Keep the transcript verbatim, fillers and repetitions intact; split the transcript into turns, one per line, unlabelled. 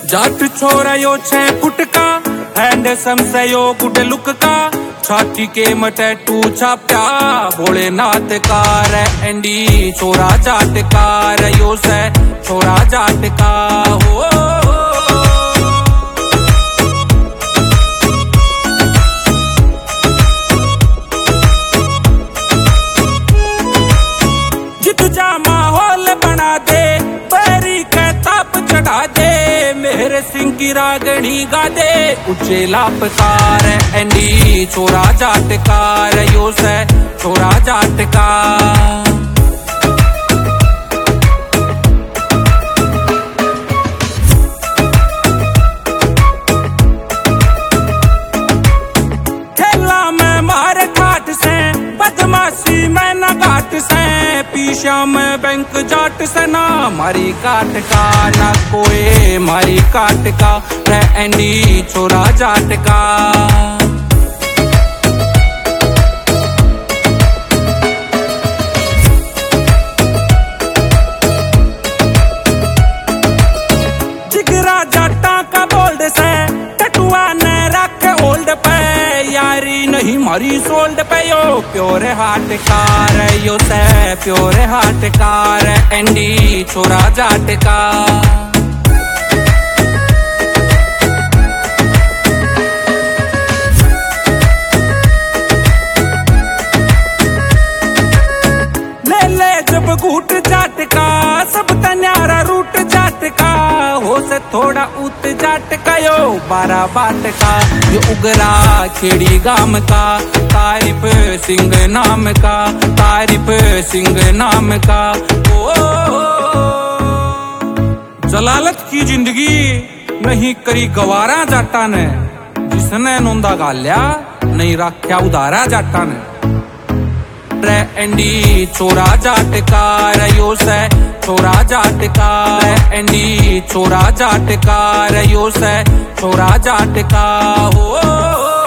जाट छोरा यो छह फुट का, हैंडसम से यो गुड लुक का, छाती के मटैटू छाप्या भोलेनाथ का रे एंडी छोरा जाट का रे यो से छोरा जाट का हो। जित जा माहौल बना दे, पैरी के ताप चढ़ा दे, मेरे सिंह की रागणी गा दे, ऊंचे लापकार एंडी छोरा जाटकार यो से छोरा जाटका। खेला में मार काट से, बदमाशी में न घाट से, पीछा में बैंक जाट से ना मारी काट का, ना कोई मारी काट का रे एंडी छोरा जाट का। जिगरा जाटा का बोल्ड से, टटुआ ने रखे ओल्ड पे, यारी नहीं मारी सोल्ड पे यो प्योर हाट कार यो से प्योर हाट कार एंडी छोरा जाट का। ले ले जब घूट जाट का, सब तन्यारा रूट जाट का, हो से थोड़ा उत जाट का यो बारा बाट का, यो उगरा खेड़ी गाम का, तारिफ सिंह नाम का, तारिफ सिंह नाम का। ओ जलालत की जिंदगी नहीं करी गवारा जाटा ने, जिसने नोंदा गाल्या नहीं रख्या उदारा जाटा ने रे एंडी छोरा जाट का रे यो से छोरा जाट का रे एंडी छोरा जाट का रे यो से छोरा जाट का हो।